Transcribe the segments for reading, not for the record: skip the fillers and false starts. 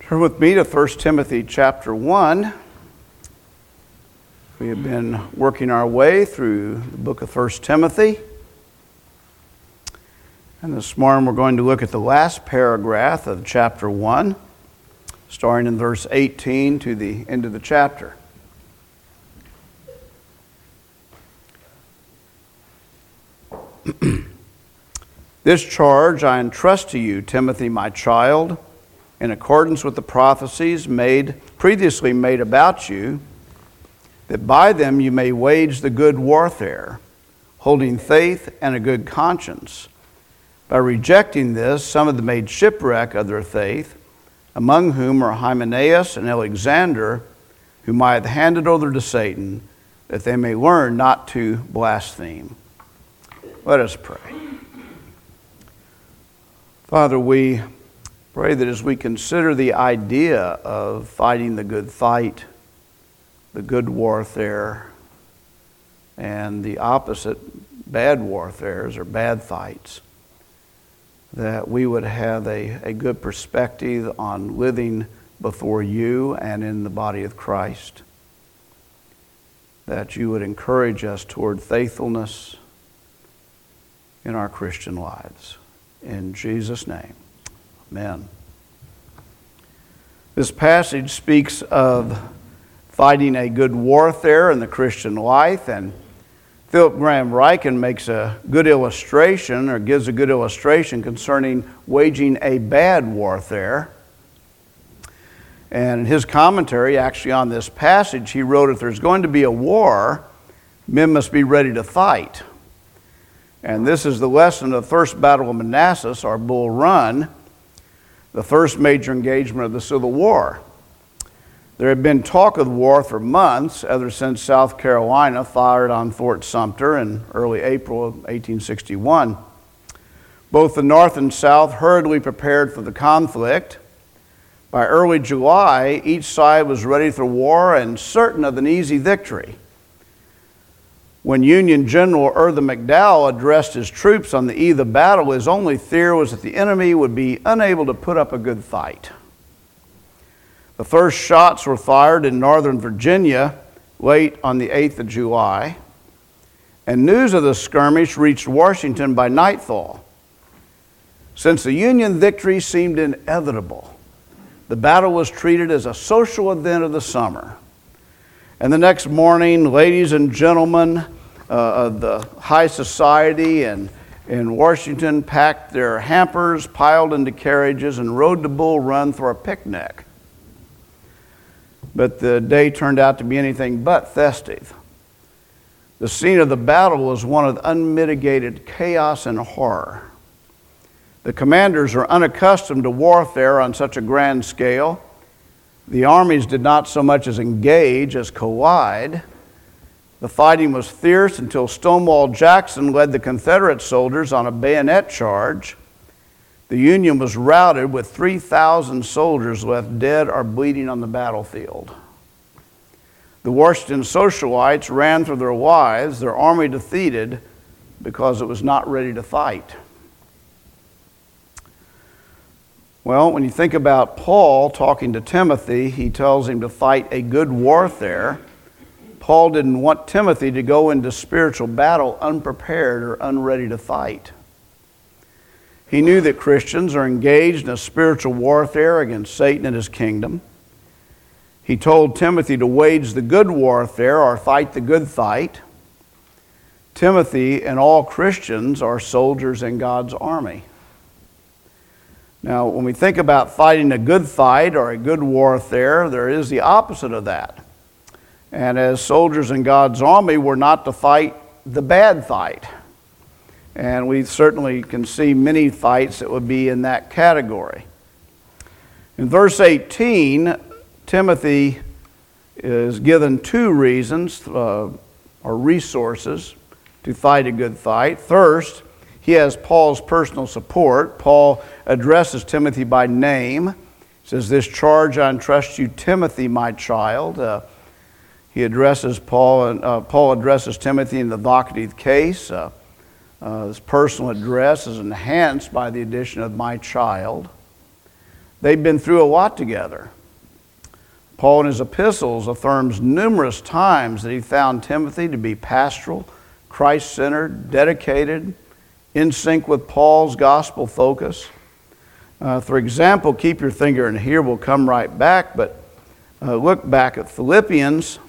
Turn with me to 1 Timothy chapter 1. We have been working our way through the book of 1 Timothy. And this morning we're going to look at the last paragraph of chapter 1, starting in verse 18 to the end of the chapter. This charge I entrust to you, Timothy, my child, in accordance with the prophecies previously made about you, that by them you may wage the good warfare, holding faith and a good conscience. By rejecting this, some of them made shipwreck of their faith, among whom are Hymenaeus and Alexander, whom I have handed over to Satan, that they may learn not to blaspheme. Let us pray. Father, we pray that as we consider the idea of fighting the good fight, the good warfare, and the opposite, bad warfares or bad fights, that we would have a good perspective on living before you and in the body of Christ, that you would encourage us toward faithfulness in our Christian lives. In Jesus' name. Amen. This passage speaks of fighting a good warfare in the Christian life, and Philip Graham Ryken makes a good illustration, or gives a good illustration concerning waging a bad warfare. And in his commentary, actually on this passage, he wrote, if there's going to be a war, men must be ready to fight. And this is the lesson of the First Battle of Manassas, or Bull Run, the first major engagement of the Civil War. There had been talk of war for months, ever since South Carolina fired on Fort Sumter in early April of 1861. Both the North and South hurriedly prepared for the conflict. By early July, each side was ready for war and certain of an easy victory. When Union General Irvin McDowell addressed his troops on the eve of battle, his only fear was that the enemy would be unable to put up a good fight. The first shots were fired in northern Virginia late on the 8th of July, and news of the skirmish reached Washington by nightfall. Since the Union victory seemed inevitable, the battle was treated as a social event of the summer. And the next morning, ladies and gentlemen of the high society in Washington packed their hampers, piled into carriages, and rode to Bull Run for a picnic. But the day turned out to be anything but festive. The scene of the battle was one of unmitigated chaos and horror. The commanders are unaccustomed to warfare on such a grand scale. The armies did not so much as engage as collide. The fighting was fierce until Stonewall Jackson led the Confederate soldiers on a bayonet charge. The Union was routed with 3,000 soldiers left dead or bleeding on the battlefield. The Washington socialites ran for their lives, their army defeated because it was not ready to fight. Well, when you think about Paul talking to Timothy, he tells him to fight a good warfare. Paul didn't want Timothy to go into spiritual battle unprepared or unready to fight. He knew that Christians are engaged in a spiritual warfare against Satan and his kingdom. He told Timothy to wage the good warfare or fight the good fight. Timothy and all Christians are soldiers in God's army. Now, when we think about fighting a good fight or a good warfare, there is the opposite of that. And as soldiers in God's army, we're not to fight the bad fight. And we certainly can see many fights that would be in that category. In verse 18, Timothy is given two reasons or resources to fight a good fight. First, he has Paul's personal support. Paul addresses Timothy by name. He says, this charge I entrust you, Timothy, my child. He addresses Paul, and Paul addresses Timothy in the vocative case. His personal address is enhanced by the addition of my child. They've been through a lot together. Paul in his epistles affirms numerous times that he found Timothy to be pastoral, Christ-centered, dedicated, in sync with Paul's gospel focus. For example, keep your finger in here, we'll come right back, but look back at Philippians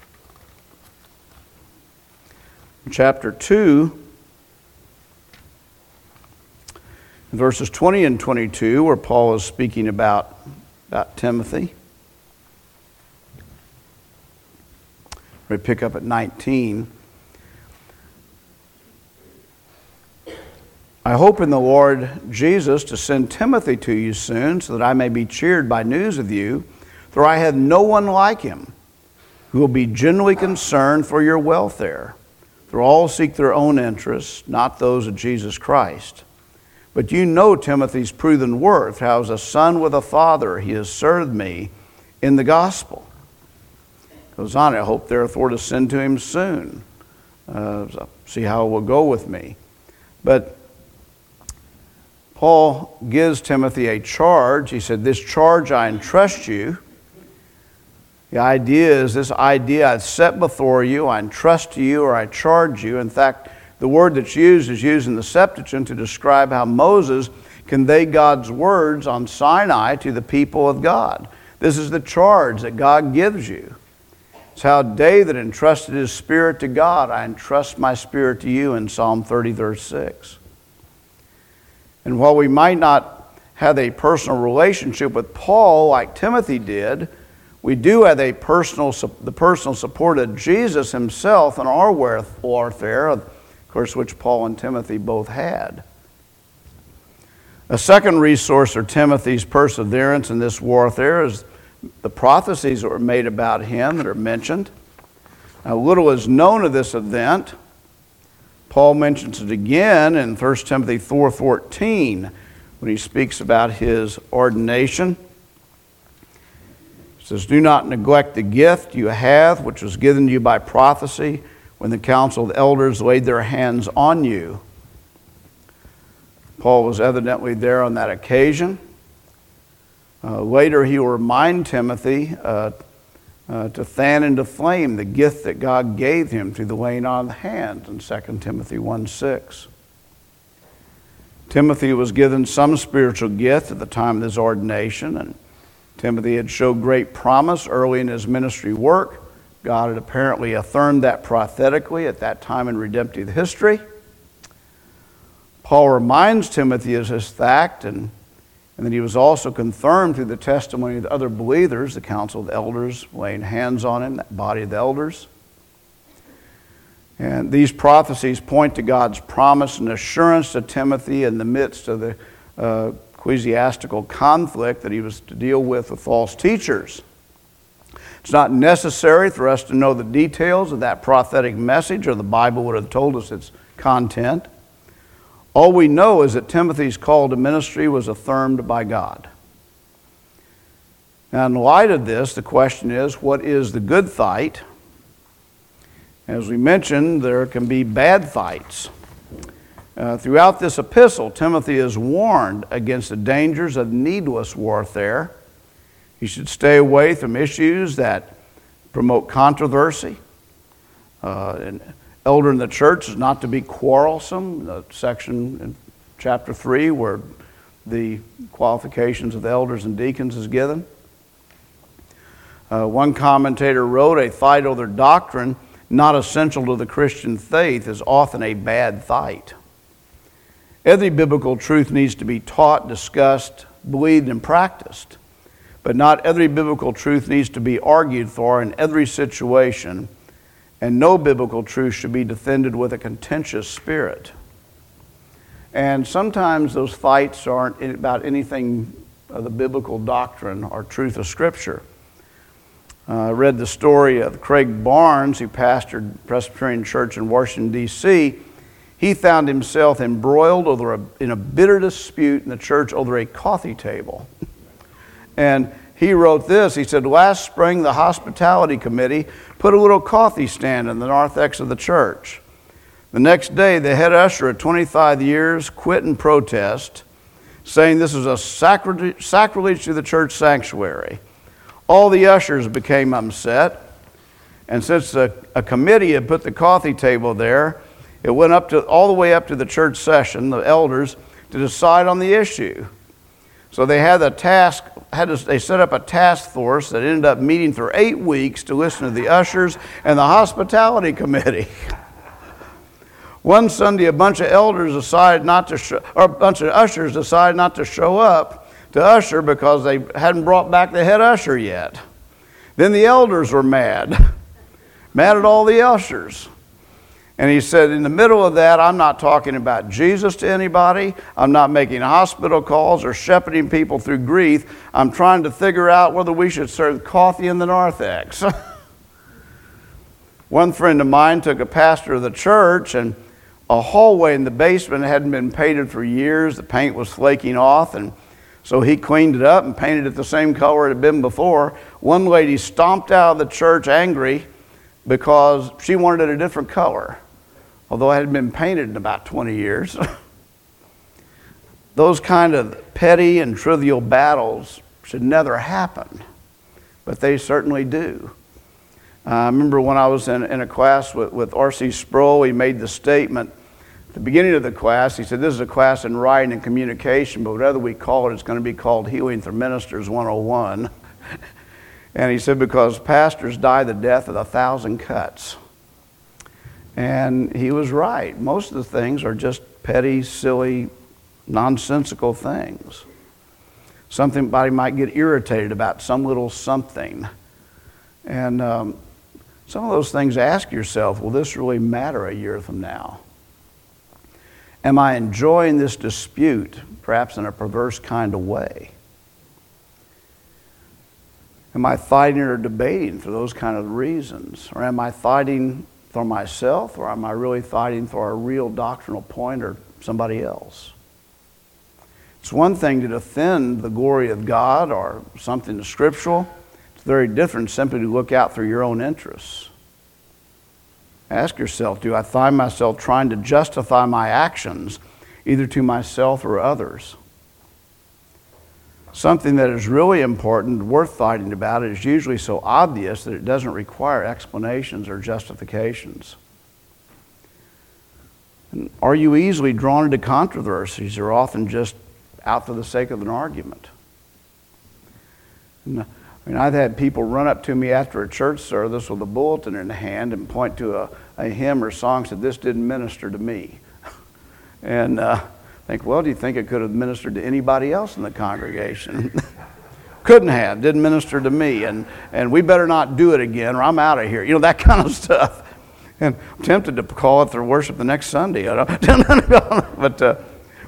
chapter 2, verses 20 and 22, where Paul is speaking about Timothy. We pick up at 19. I hope in the Lord Jesus to send Timothy to you soon, so that I may be cheered by news of you, for I have no one like him who will be genuinely concerned for your welfare. For all seek their own interests, not those of Jesus Christ. But you know Timothy's proven worth, how as a son with a father he has served me in the gospel. Goes on, I hope therefore to send to him soon. See how it will go with me. But Paul gives Timothy a charge. He said, this charge I entrust you. The idea is this idea I set before you, I entrust to you, or I charge you. In fact, the word that's used is used in the Septuagint to describe how Moses conveyed God's words on Sinai to the people of God. This is the charge that God gives you. It's how David entrusted his spirit to God. I entrust my spirit to you in Psalm 30, verse 6. And while we might not have a personal relationship with Paul like Timothy did, we do have the personal support of Jesus himself in our warfare, of course, which Paul and Timothy both had. A second resource for Timothy's perseverance in this warfare is the prophecies that were made about him that are mentioned. Now, little is known of this event. Paul mentions it again in 1 Timothy 4:14 when he speaks about his ordination. He says, do not neglect the gift you have, which was given to you by prophecy, when the council of elders laid their hands on you. Paul was evidently there on that occasion. Later he will remind Timothy to fan into flame the gift that God gave him through the laying on of the hands in 2 Timothy 1:6. Timothy was given some spiritual gift at the time of his ordination, and Timothy had showed great promise early in his ministry work. God had apparently affirmed that prophetically at that time in redemptive history. Paul reminds Timothy of this fact, and then he was also confirmed through the testimony of the other believers, the council of elders laying hands on him, that body of the elders. And these prophecies point to God's promise and assurance to Timothy in the midst of the ecclesiastical conflict that he was to deal with false teachers. It's not necessary for us to know the details of that prophetic message, or the Bible would have told us its content. All we know is that Timothy's call to ministry was affirmed by God. Now, in light of this, the question is, what is the good fight? As we mentioned, there can be bad fights. Throughout this epistle, Timothy is warned against the dangers of needless warfare. He should stay away from issues that promote controversy. An elder in the church is not to be quarrelsome. The section in chapter 3 where the qualifications of the elders and deacons is given. One commentator wrote, a fight over doctrine not essential to the Christian faith is often a bad fight. Every biblical truth needs to be taught, discussed, believed, and practiced. But not every biblical truth needs to be argued for in every situation, and no biblical truth should be defended with a contentious spirit. And sometimes those fights aren't about anything of the biblical doctrine or truth of Scripture. I read the story of Craig Barnes, who pastored Presbyterian Church in Washington, D.C. He found himself embroiled in a bitter dispute in the church over a coffee table. And he wrote this. He said, last spring the hospitality committee put a little coffee stand in the narthex of the church. The next day the head usher at 25 years quit in protest. saying this is a sacrilege to the church sanctuary. All the ushers became upset, and since a committee had put the coffee table there, it went all the way up to the church session, the elders, to decide on the issue. So they had they set up a task force that ended up meeting for 8 weeks to listen to the ushers and the hospitality committee. One Sunday, a bunch of ushers decided not to show up to usher because they hadn't brought back the head usher yet. Then the elders were mad at all the ushers. And he said, in the middle of that, I'm not talking about Jesus to anybody. I'm not making hospital calls or shepherding people through grief. I'm trying to figure out whether we should serve coffee in the narthex. One friend of mine took a pastor of the church, and a hallway in the basement hadn't been painted for years. The paint was flaking off, and so he cleaned it up and painted it the same color it had been before. One lady stomped out of the church angry because she wanted it a different color, although it hadn't been painted in about 20 years. Those kind of petty and trivial battles should never happen, but they certainly do. I remember when I was in a class with R.C. Sproul, he made the statement at the beginning of the class. He said, this is a class in writing and communication, but whatever we call it, it's going to be called Healing Through Ministers 101. And he said, because pastors die the death of 1,000 cuts. And he was right. Most of the things are just petty, silly, nonsensical things. Somebody might get irritated about some little something. And some of those things, ask yourself, will this really matter a year from now? Am I enjoying this dispute, perhaps in a perverse kind of way? Am I fighting or debating for those kind of reasons? Or am I fighting for myself, or am I really fighting for a real doctrinal point or somebody else? It's one thing to defend the glory of God or something scriptural. It's very different simply to look out for your own interests. Ask yourself, do I find myself trying to justify my actions either to myself or others? Something that is really important, worth fighting about, is usually so obvious that it doesn't require explanations or justifications. And are you easily drawn into controversies or often just out for the sake of an argument? I've had people run up to me after a church service with a bulletin in the hand and point to a hymn or song and say, this didn't minister to me. And think, well, do you think it could have ministered to anybody else in the congregation? Couldn't have, didn't minister to me, and we better not do it again or I'm out of here. You know, that kind of stuff. And I'm tempted to call it their worship the next Sunday. But,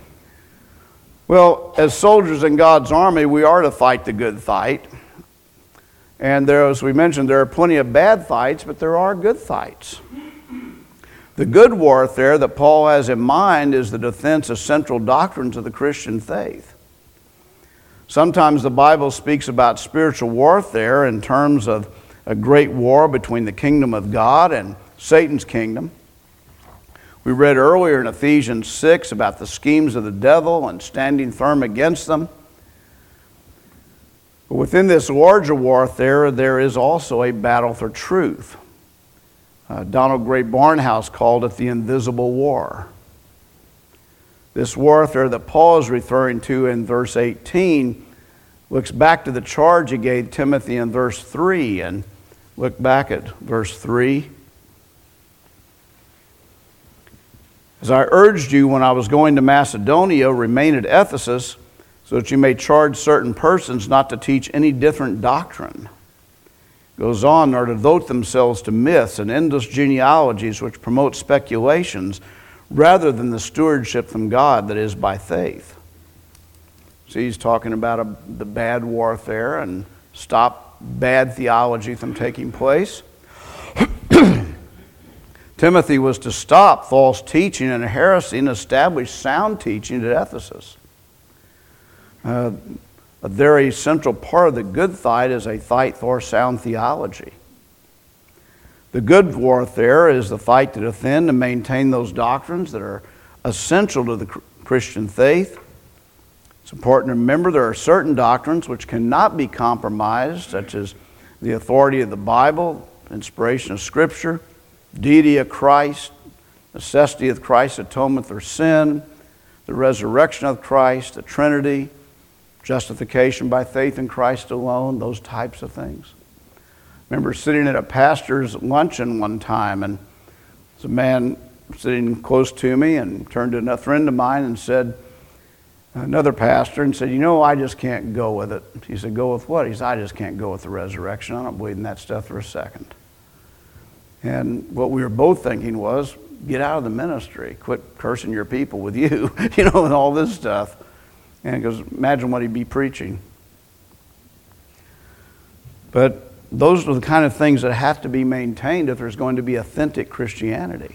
well, as soldiers in God's army, we are to fight the good fight. And there, as we mentioned, there are plenty of bad fights, but there are good fights. The good warfare that Paul has in mind is the defense of central doctrines of the Christian faith. Sometimes the Bible speaks about spiritual warfare in terms of a great war between the kingdom of God and Satan's kingdom. We read earlier in Ephesians 6 about the schemes of the devil and standing firm against them. But within this larger warfare, there is also a battle for truth. Donald Gray Barnhouse called it the invisible war. This warfare that Paul is referring to in verse 18 looks back to the charge he gave Timothy in verse 3. And look back at verse 3. As I urged you when I was going to Macedonia, remain at Ephesus, so that you may charge certain persons not to teach any different doctrine. Goes on, or to devote themselves to myths and endless genealogies which promote speculations rather than the stewardship from God that is by faith. See, he's talking about the bad warfare and stop bad theology from taking place. Timothy was to stop false teaching and heresy and establish sound teaching at Ephesus. A very central part of the good fight is a fight for sound theology. The good warfare is the fight to defend and maintain those doctrines that are essential to the Christian faith. It's important to remember there are certain doctrines which cannot be compromised, such as the authority of the Bible, inspiration of Scripture, deity of Christ, necessity of Christ's atonement for sin, the resurrection of Christ, the Trinity, justification by faith in Christ alone, those types of things. I remember sitting at a pastor's luncheon one time, and there's a man sitting close to me and turned to a friend of mine and said, another pastor, and said, I just can't go with it. He said, go with what? He said, I just can't go with the resurrection. I don't believe in that stuff for a second. And what we were both thinking was, get out of the ministry. Quit cursing your people with you, and all this stuff. And he goes, imagine what he'd be preaching. But those are the kind of things that have to be maintained if there's going to be authentic Christianity.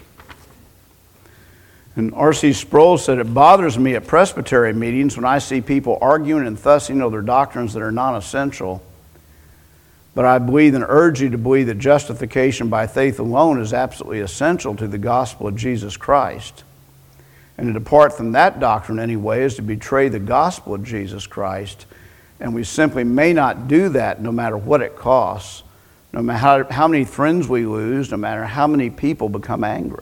And R.C. Sproul said, it bothers me at presbytery meetings when I see people arguing and fussing over doctrines that are non-essential. But I believe and urge you to believe that justification by faith alone is absolutely essential to the gospel of Jesus Christ. And to depart from that doctrine anyway is to betray the gospel of Jesus Christ. And we simply may not do that no matter what it costs, no matter how many friends we lose, no matter how many people become angry.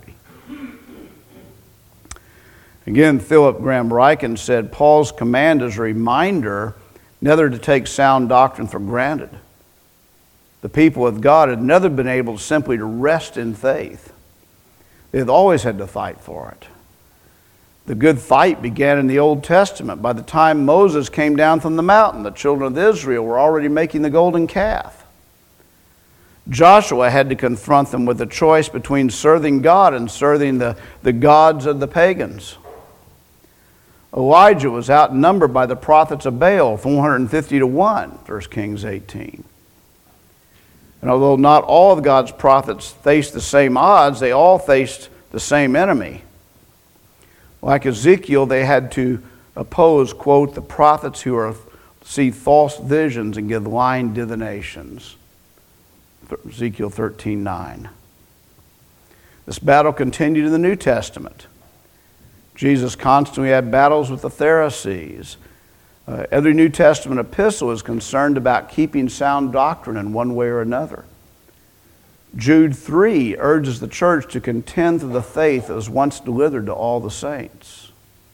Again, Philip Graham Ryken said, Paul's command is a reminder never to take sound doctrine for granted. The people of God had never been able simply to rest in faith. They've always had to fight for it. The good fight began in the Old Testament. By the time Moses came down from the mountain, the children of Israel were already making the golden calf. Joshua had to confront them with the choice between serving God and serving the gods of the pagans. Elijah was outnumbered by the prophets of Baal, 450 to 1, 1 Kings 18. And although not all of God's prophets faced the same odds, they all faced the same enemy. Like Ezekiel, they had to oppose, quote, the prophets who see false visions and give lying divinations. Ezekiel 13:9. This battle continued in the New Testament. Jesus constantly had battles with the Pharisees. Every New Testament epistle is concerned about keeping sound doctrine in one way or another. Jude 3 urges the church to contend for the faith that was once delivered to all the saints.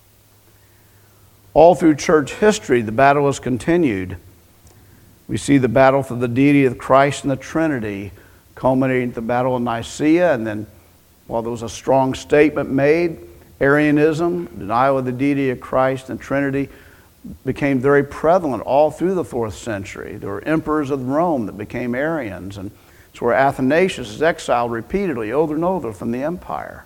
All through church history, the battle has continued. We see the battle for the deity of Christ and the Trinity, culminating at the Battle of Nicaea, and then, while there was a strong statement made, Arianism, denial of the deity of Christ and Trinity, became very prevalent all through the 4th century. There were emperors of Rome that became Arians, and it's where Athanasius is exiled repeatedly over and over from the empire.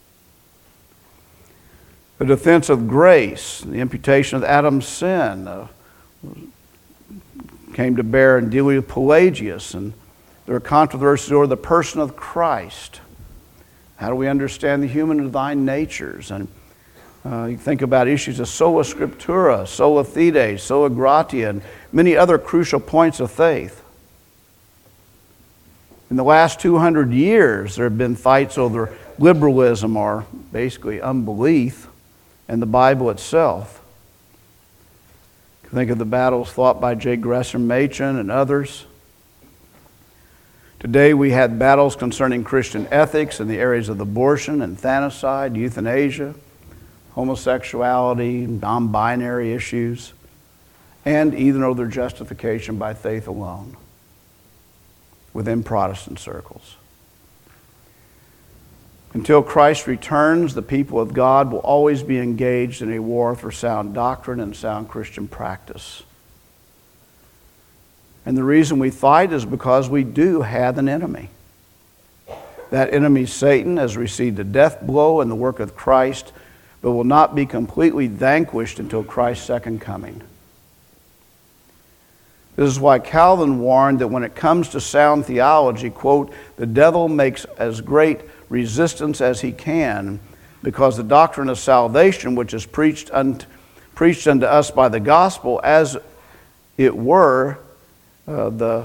The defense of grace, the imputation of Adam's sin, came to bear in dealing with Pelagius, and there are controversies over the person of Christ. How do we understand the human and divine natures? And you think about issues of sola scriptura, sola fide, sola gratia, and many other crucial points of faith. In the last 200 years, there have been fights over liberalism, or basically unbelief, and the Bible itself. You think of the battles fought by J. Gresham Machen and others. Today we had battles concerning Christian ethics in the areas of abortion, infanticide, euthanasia, homosexuality, non-binary issues, and even over justification by faith alone within Protestant circles. Until Christ returns, the people of God will always be engaged in a war for sound doctrine and sound Christian practice. And the reason we fight is because we do have an enemy. That enemy, Satan, has received a death blow in the work of Christ, but will not be completely vanquished until Christ's second coming. This is why Calvin warned that when it comes to sound theology, quote, the devil makes as great resistance as he can, because the doctrine of salvation, which is preached unto us by the gospel, as it were, the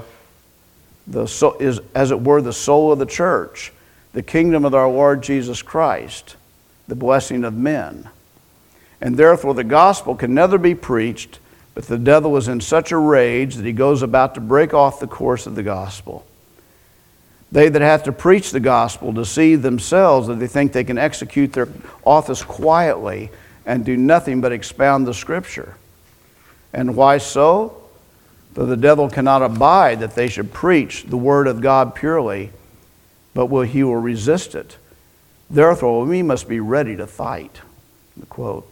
soul of the church, the kingdom of our Lord Jesus Christ, the blessing of men. and therefore the gospel can never be preached, but the devil is in such a rage that he goes about to break off the course of the gospel. They that have to preach the gospel deceive themselves that they think they can execute their office quietly and do nothing but expound the Scripture. And why so? For the devil cannot abide that they should preach the word of God purely, but he will resist it. Therefore, we must be ready to fight. The quote.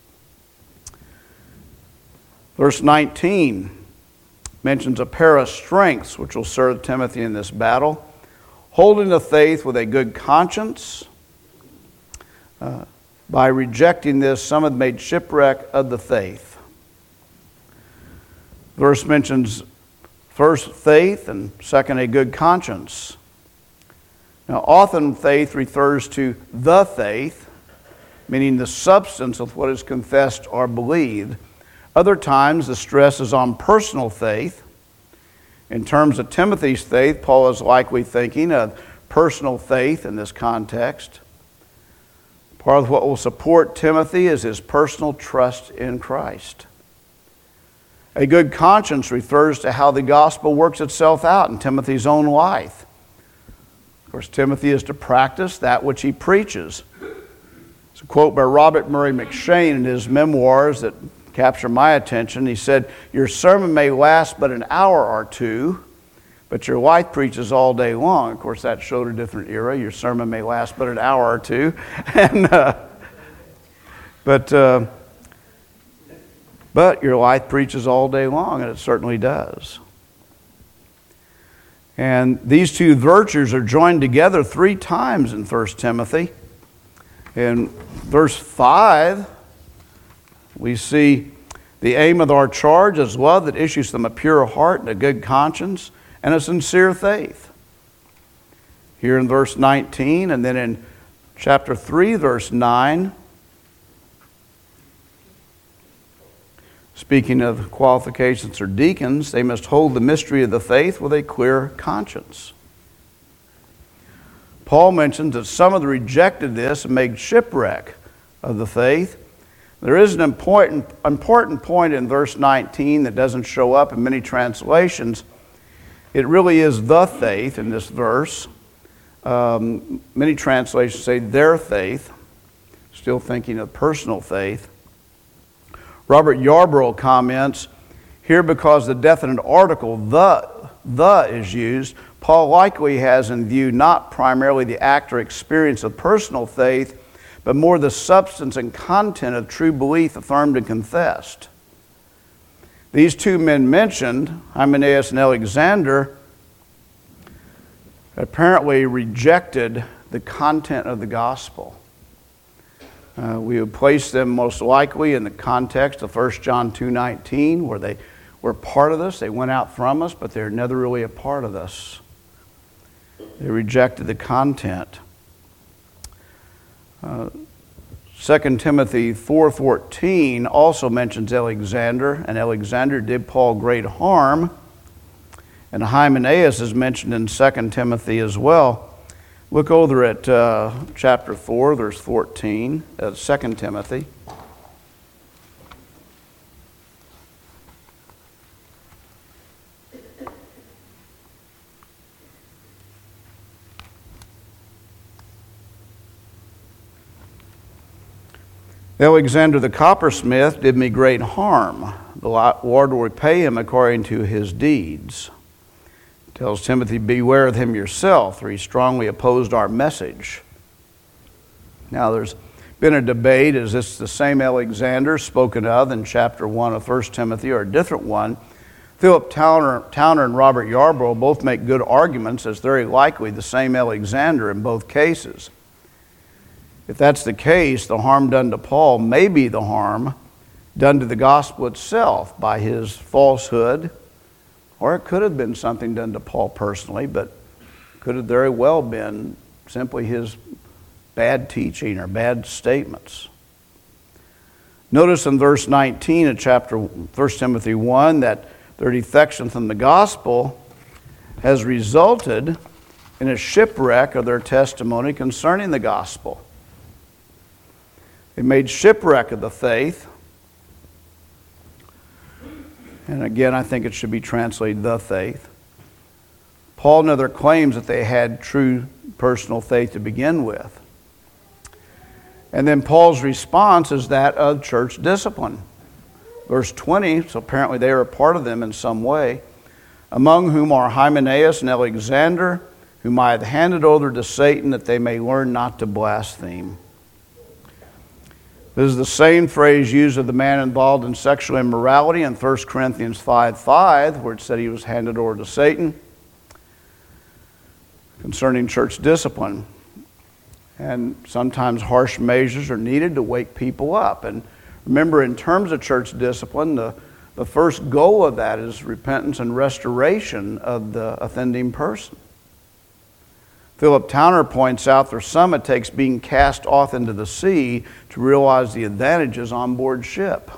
Verse 19 mentions a pair of strengths which will serve Timothy in this battle. Holding the faith with a good conscience. By rejecting this, some have made shipwreck of the faith. Verse mentions first faith and second a good conscience. Now often faith refers to the faith, meaning the substance of what is confessed or believed. Other times the stress is on personal faith. In terms of Timothy's faith, Paul is likely thinking of personal faith in this context. Part of what will support Timothy is his personal trust in Christ. A good conscience refers to how the gospel works itself out in Timothy's own life. Of course, Timothy is to practice that which he preaches. It's a quote by Robert Murray McCheyne in his memoirs that captured my attention. He said, "Your sermon may last but an hour or two, but your wife preaches all day long." Of course, that showed a different era. Your sermon may last but an hour or two. But your wife preaches all day long, and it certainly does. And these two virtues are joined together 3 times in 1 Timothy. In verse 5, we see the aim of our charge is love that issues from a pure heart and a good conscience and a sincere faith. Here in verse 19, and then in chapter 3, verse 9, speaking of qualifications for deacons, they must hold the mystery of the faith with a clear conscience. Paul mentions that some of them rejected this and made shipwreck of the faith. There is an important point in verse 19 that doesn't show up in many translations. It really is the faith in this verse. Many translations say their faith, still thinking of personal faith. Robert Yarbrough comments, here because the definite article, the is used, Paul likely has in view not primarily the act or experience of personal faith, but more the substance and content of true belief affirmed and confessed. These two men mentioned, Hymenaeus and Alexander, apparently rejected the content of the gospel. We would place them most likely in the context of 1 John 2:19, where they were part of this. They went out from us, but they're never really a part of us. They rejected the content. 2 Timothy 4:14 also mentions Alexander, and Alexander did Paul great harm. And Hymenaeus is mentioned in 2 Timothy as well. Look over at chapter 4, verse 14, 2 Timothy. Alexander the coppersmith did me great harm. The Lord will repay him according to his deeds. Tells Timothy, beware of him yourself, for he strongly opposed our message. Now there's been a debate, is this the same Alexander spoken of in chapter 1 of 1 Timothy or a different one? Philip Towner and Robert Yarbrough both make good arguments as very likely the same Alexander in both cases. If that's the case, the harm done to Paul may be the harm done to the gospel itself by his falsehood, or it could have been something done to Paul personally, but could have very well been simply his bad teaching or bad statements. Notice in verse 19 of chapter 1 Timothy 1 that their defection from the gospel has resulted in a shipwreck of their testimony concerning the gospel. They made shipwreck of the faith. And again, I think it should be translated the faith. Paul never claims that they had true personal faith to begin with. And then Paul's response is that of church discipline. Verse 20, so apparently they are a part of them in some way. Among whom are Hymenaeus and Alexander, whom I have handed over to Satan that they may learn not to blaspheme. This is the same phrase used of the man involved in sexual immorality in 1 Corinthians 5:5, where it said he was handed over to Satan, concerning church discipline. And sometimes harsh measures are needed to wake people up. And remember, in terms of church discipline, the first goal of that is repentance and restoration of the offending person. Philip Towner points out for some it takes being cast off into the sea to realize the advantages on board ship.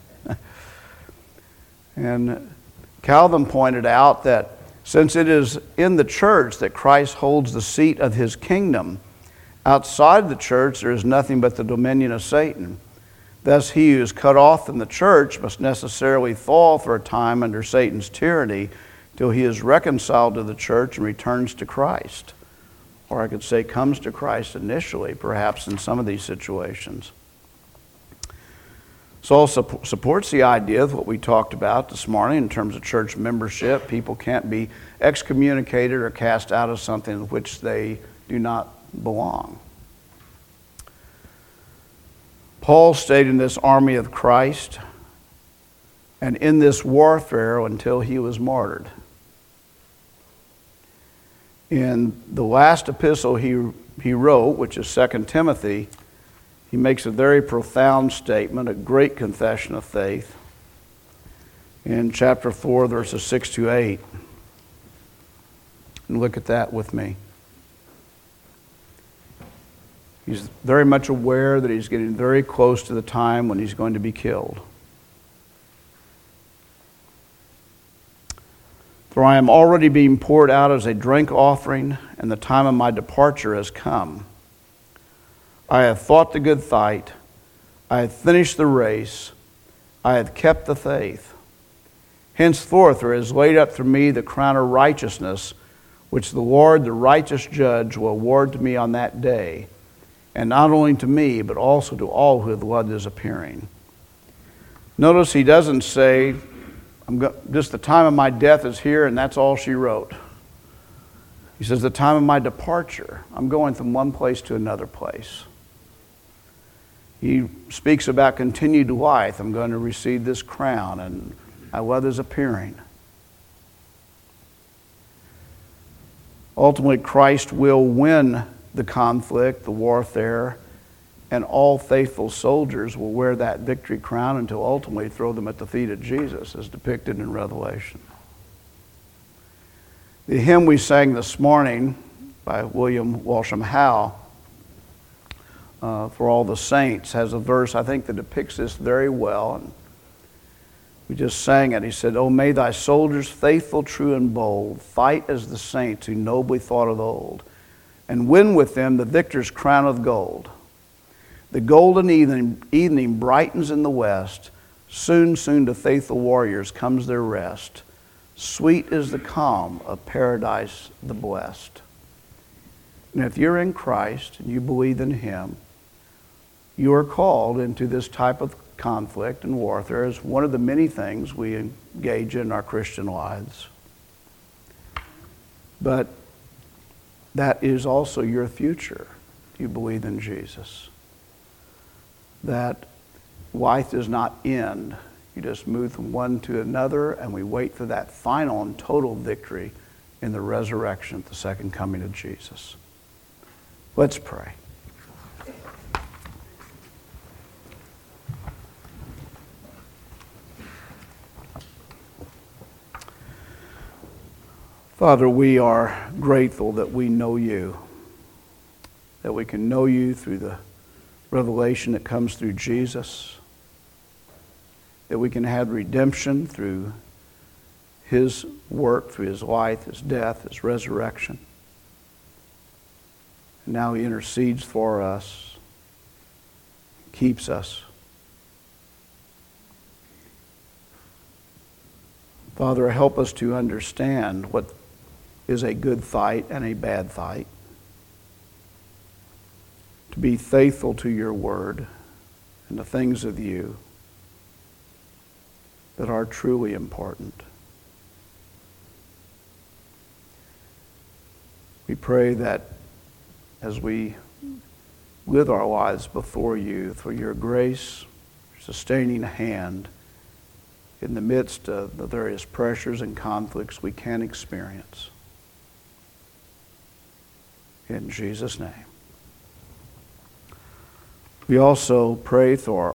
And Calvin pointed out that since it is in the church that Christ holds the seat of his kingdom, outside the church there is nothing but the dominion of Satan. Thus he who is cut off from the church must necessarily fall for a time under Satan's tyranny till he is reconciled to the church and returns to Christ. Or I could say comes to Christ initially, perhaps in some of these situations. Saul supports the idea of what we talked about this morning in terms of church membership. People can't be excommunicated or cast out of something in which they do not belong. Paul stayed in this army of Christ and in this warfare until he was martyred. In the last epistle he wrote, which is 2 Timothy, he makes a very profound statement, a great confession of faith, in chapter 4, verses 6 to 8. And look at that with me. He's very much aware that he's getting very close to the time when he's going to be killed. For I am already being poured out as a drink offering, and the time of my departure has come. I have fought the good fight. I have finished the race. I have kept the faith. Henceforth there is laid up for me the crown of righteousness, which the Lord, the righteous judge, will award to me on that day, and not only to me, but also to all who have loved his appearing. Notice he doesn't say, just the time of my death is here, and that's all she wrote. He says, the time of my departure. I'm going from one place to another place. He speaks about continued life. I'm going to receive this crown, and I love his appearing. Ultimately, Christ will win the conflict, the warfare, and all faithful soldiers will wear that victory crown until ultimately throw them at the feet of Jesus, as depicted in Revelation. The hymn we sang this morning by William Walsham Howe, For All the Saints, has a verse I think that depicts this very well. And we just sang it. He said, "Oh, may thy soldiers, faithful, true, and bold, fight as the saints who nobly fought of old, and win with them the victor's crown of gold. The golden evening brightens in the west. Soon, soon to faithful warriors comes their rest. Sweet is the calm of paradise the blessed." And if you're in Christ and you believe in him, you are called into this type of conflict and warfare as one of the many things we engage in our Christian lives. But that is also your future if you believe in Jesus. That life does not end. You just move from one to another, and we wait for that final and total victory in the resurrection at the second coming of Jesus. Let's pray. Father, we are grateful that we know you, that we can know you through the revelation that comes through Jesus, that we can have redemption through his work, through his life, his death, his resurrection. And now he intercedes for us. keeps us. Father, help us to understand what is a good fight and a bad fight. To be faithful to your word and the things of you that are truly important. We pray that as we live our lives before you, through your grace, sustaining hand, in the midst of the various pressures and conflicts we can experience. In Jesus' name. We also pray for